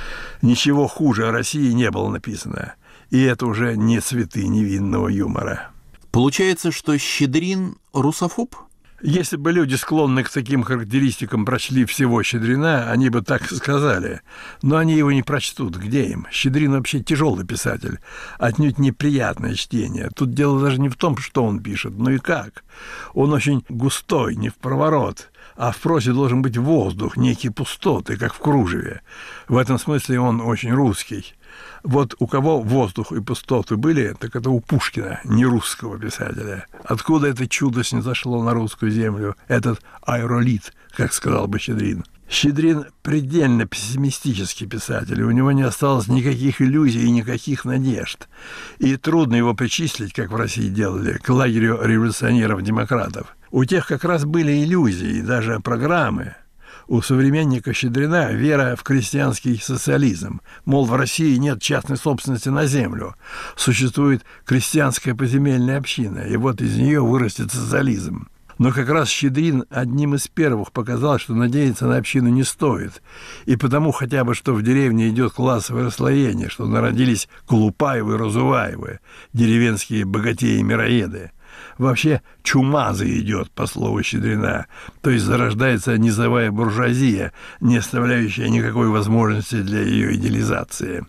Ничего хуже о России не было написано. И это уже не цветы невинного юмора. Получается, что Щедрин русофоб? Если бы люди, склонные к таким характеристикам, прочли всего Щедрина, они бы так сказали. Но они его не прочтут. Где им? Щедрин вообще тяжелый писатель. Отнюдь неприятное чтение. Тут дело даже не в том, что он пишет, но и как. Он очень густой, не впроворот. А в прозе должен быть воздух, некие пустоты, как в кружеве. В этом смысле он очень русский. Вот у кого воздух и пустоты были, так это у Пушкина, не русского писателя. Откуда это чудо снизошло на русскую землю, этот аэролит, как сказал бы Щедрин. Щедрин предельно пессимистический писатель, у него не осталось никаких иллюзий и никаких надежд. И трудно его причислить, как в России делали, к лагерю революционеров-демократов. У тех как раз были иллюзии и даже программы. У современника Щедрина вера в крестьянский социализм. Мол, в России нет частной собственности на землю. Существует крестьянская поземельная община, и вот из нее вырастет социализм. Но как раз Щедрин одним из первых показал, что надеяться на общину не стоит. И потому хотя бы, что в деревне идет классовое расслоение, что народились Колупаевы и Разуваевы, деревенские богатеи-мироеды. Вообще чумаза идет, по слову Щедрина, то есть зарождается низовая буржуазия, не оставляющая никакой возможности для ее идеализации.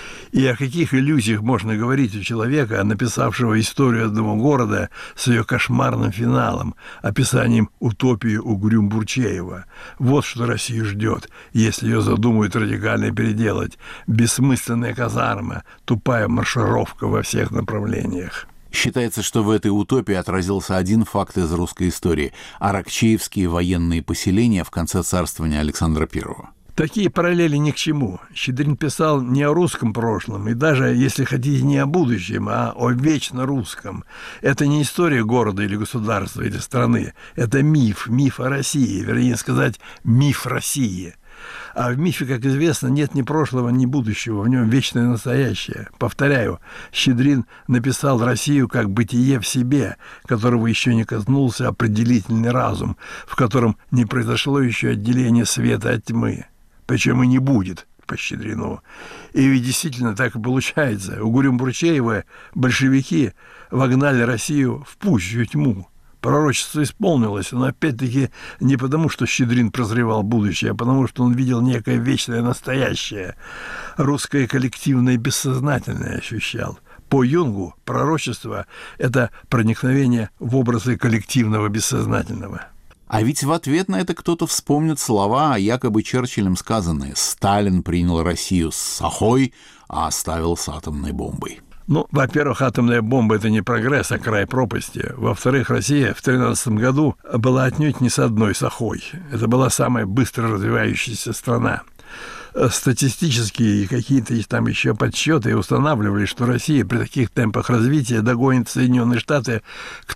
И о каких иллюзиях можно говорить у человека, написавшего историю одного города с ее кошмарным финалом, описанием утопии Угрюм-Бурчеева? Вот что Россию ждет, если ее задумают радикально переделать. Бессмысленная казарма, тупая маршировка во всех направлениях. Считается, что в этой утопии отразился один факт из русской истории – аракчеевские военные поселения в конце царствования Александра I. Такие параллели ни к чему. Щедрин писал не о русском прошлом, и даже, если хотите, не о будущем, а о вечно русском. Это не история города или государства или страны. Это миф о России, вернее сказать, миф России. А в мифе, как известно, нет ни прошлого, ни будущего, в нем вечное настоящее. Повторяю, Щедрин написал Россию как бытие в себе, которого еще не коснулся определительный разум, в котором не произошло еще отделение света от тьмы. Причем и не будет по Щедрину. И ведь действительно так и получается. Угрюм-Бурчеевы большевики вогнали Россию в пущую тьму. Пророчество исполнилось, но опять-таки не потому, что Щедрин прозревал будущее, а потому, что он видел некое вечное настоящее. Русское коллективное бессознательное ощущал. По Юнгу пророчество – это проникновение в образы коллективного бессознательного. А ведь в ответ на это кто-то вспомнит слова, якобы Черчиллем сказанные: «Сталин принял Россию с сахой, а оставил с атомной бомбой». Ну, во-первых, атомная бомба – это не прогресс, а край пропасти. Во-вторых, Россия в 1913 году была отнюдь не с одной сахой. Это была самая быстро развивающаяся страна. Статистические и какие-то там еще подсчеты устанавливали, что Россия при таких темпах развития догонит Соединенные Штаты к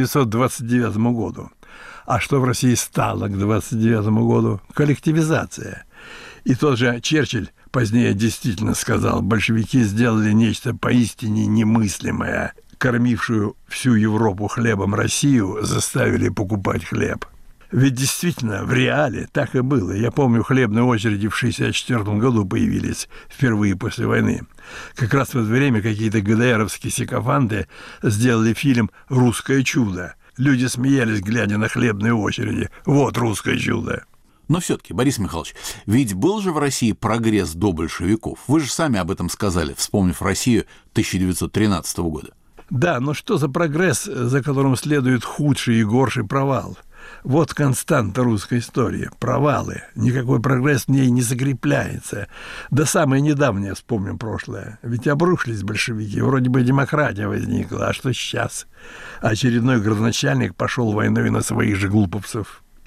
1929 году. А что в России стало к 1929 году? Коллективизация. И тот же Черчилль позднее действительно сказал: большевики сделали нечто поистине немыслимое. Кормившую всю Европу хлебом Россию заставили покупать хлеб. Ведь действительно, в реале так и было. Я помню, хлебные очереди в 1964 году появились впервые после войны. Как раз в это время какие-то ГДРовские сикофанты сделали фильм «Русское чудо». Люди смеялись, глядя на хлебные очереди. Вот русское чудо. Но все-таки, Борис Михайлович, ведь был же в России прогресс до большевиков. Вы же сами об этом сказали, вспомнив Россию 1913 года. Да, но что за прогресс, за которым следует худший и горший провал? Вот константа русской истории – провалы. Никакой прогресс в ней не закрепляется. Да самое недавнее, вспомним прошлое. Ведь обрушились большевики, вроде бы демократия возникла, а что сейчас? Очередной градоначальник пошел войной на своих же глуповцев.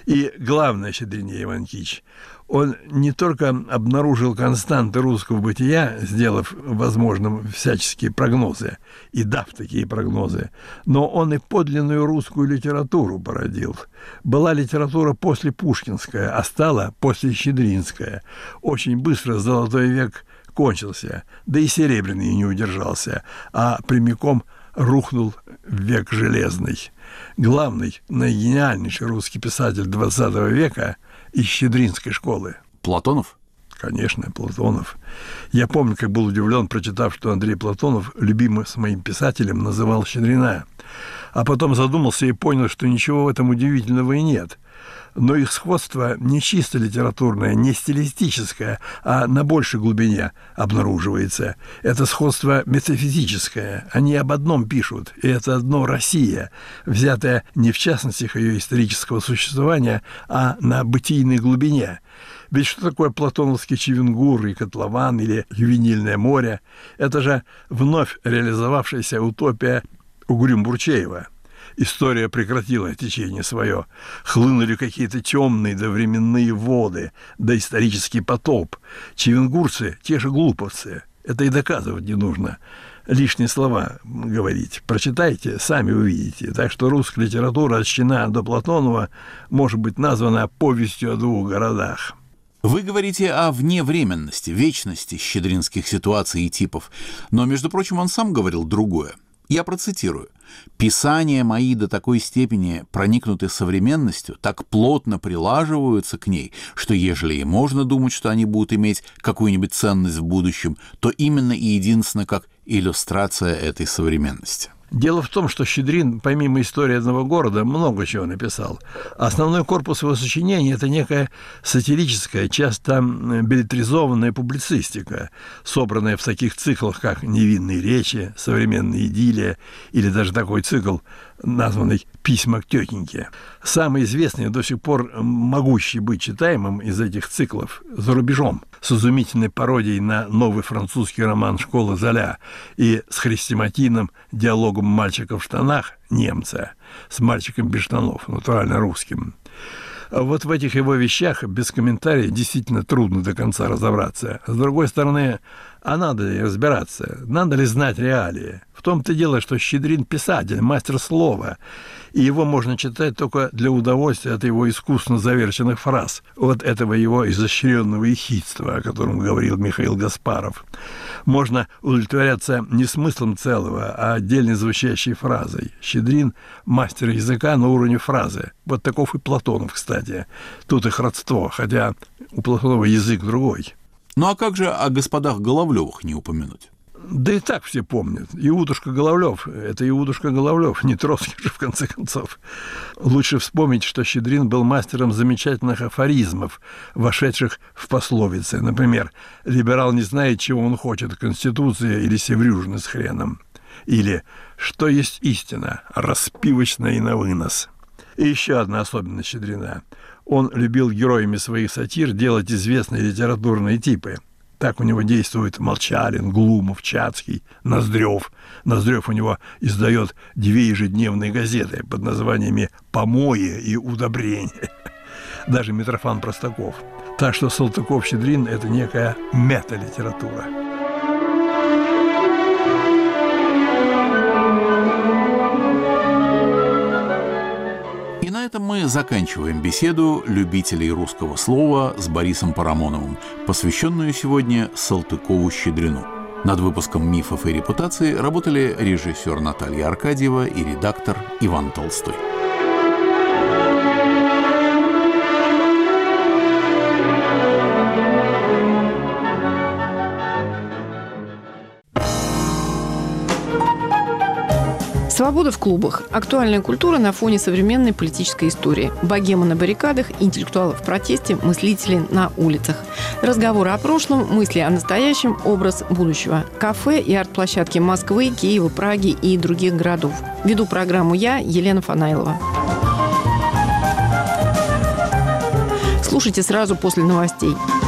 И главное, Щедрине Иванкич, он не только обнаружил константы русского бытия, сделав возможным всяческие прогнозы и дав такие прогнозы, но он и подлинную русскую литературу породил. Была литература после пушкинская, а стала после щедринская. Очень быстро золотой век кончился, да и серебряный не удержался, а прямиком рухнул век железный. Главный, наигениальнейший русский писатель XX века из щедринской школы. Платонов? Конечно, Платонов. Я помню, как был удивлен, прочитав, что Андрей Платонов любимым своим писателем называл Щедрина. А потом задумался и понял, что ничего в этом удивительного и нет. Но их сходство не чисто литературное, не стилистическое, а на большей глубине обнаруживается. Это сходство метафизическое. Они об одном пишут, и это одно Россия, взятая не в частностях ее исторического существования, а на бытийной глубине. Ведь что такое платоновский Чевенгур и котлован или Ювенильное море? Это же вновь реализовавшаяся утопия Угрюм-Бурчеева. История прекратила течение свое. Хлынули какие-то темные довременные воды, да исторический потоп. Чевенгурцы – те же глуповцы. Это и доказывать не нужно. Лишние слова говорить. Прочитайте, сами увидите. Так что русская литература от Щина до Платонова может быть названа повестью о двух городах. Вы говорите о вневременности, вечности щедринских ситуаций и типов. Но, между прочим, он сам говорил другое. Я процитирую. «Писания мои до такой степени проникнуты современностью, так плотно прилаживаются к ней, что ежели и можно думать, что они будут иметь какую-нибудь ценность в будущем, то именно и единственно как иллюстрация этой современности». Дело в том, что Щедрин, помимо истории одного города, много чего написал. Основной корпус его сочинений – это некая сатирическая, часто беллетризованная публицистика, собранная в таких циклах, как «Невинные речи», «Современная идиллия» или даже такой цикл, названный «Письма к тетеньке». Самый известный, до сих пор могущий быть читаемым из этих циклов за рубежом, с изумительной пародией на новый французский роман «Школа Золя» и с хрестоматийным диалогом мальчика в штанах, немца, с мальчиком без штанов, натурально русским. Вот в этих его вещах без комментариев действительно трудно до конца разобраться. С другой стороны, а надо ли разбираться? Надо ли знать реалии? В том-то дело, что Щедрин писатель, мастер слова, и его можно читать только для удовольствия от его искусно заверченных фраз, от этого его изощренного ехидства, о котором говорил Михаил Гаспаров. Можно удовлетворяться не смыслом целого, а отдельно звучащей фразой. Щедрин – мастер языка на уровне фразы. Вот таков и Платонов, кстати. Тут их родство, хотя у Платонова язык другой. Ну а как же о господах Головлёвых не упомянуть? Да и так все помнят. Иудушка Головлёв – это Иудушка Головлёв, не Троцкий же, в конце концов. Лучше вспомнить, что Щедрин был мастером замечательных афоризмов, вошедших в пословицы. Например, «Либерал не знает, чего он хочет, Конституция или севрюжина с хреном». Или «Что есть истина? Распивочная и на вынос». И еще одна особенность Щедрина. Он любил героями своих сатир делать известные литературные типы. Так у него действует Молчалин, Глумов, Чацкий, Ноздрев. Ноздрев у него издает 2 ежедневные газеты под названиями «Помои» и «Удобрение». Даже Митрофан Простаков. Так что Салтыков-Щедрин – это некая мета-литература. И на этом мы заканчиваем беседу любителей русского слова с Борисом Парамоновым, посвященную сегодня Салтыкову-Щедрину. Над выпуском «Мифов и репутации» работали режиссер Наталья Аркадьева и редактор Иван Толстой. Свобода в клубах. Актуальная культура на фоне современной политической истории. Богема на баррикадах, интеллектуалы в протесте, мыслители на улицах. Разговоры о прошлом, мысли о настоящем, образ будущего. Кафе и арт-площадки Москвы, Киева, Праги и других городов. Веду программу я, Елена Фанаилова. Слушайте сразу после новостей.